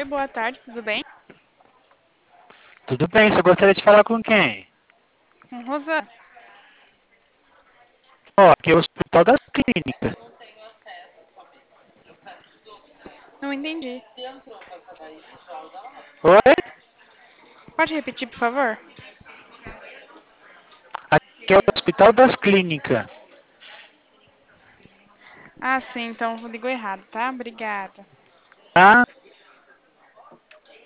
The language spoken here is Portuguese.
boa tarde, tudo bem? Tudo bem, você gostaria de falar com quem? Rosa, Ó, aqui é o Hospital das Clínicas. não entendi. Oi? Pode repetir, por favor? Aqui é o Hospital das Clínicas. Ah, sim, então ligou errado, tá? Obrigada. Tá?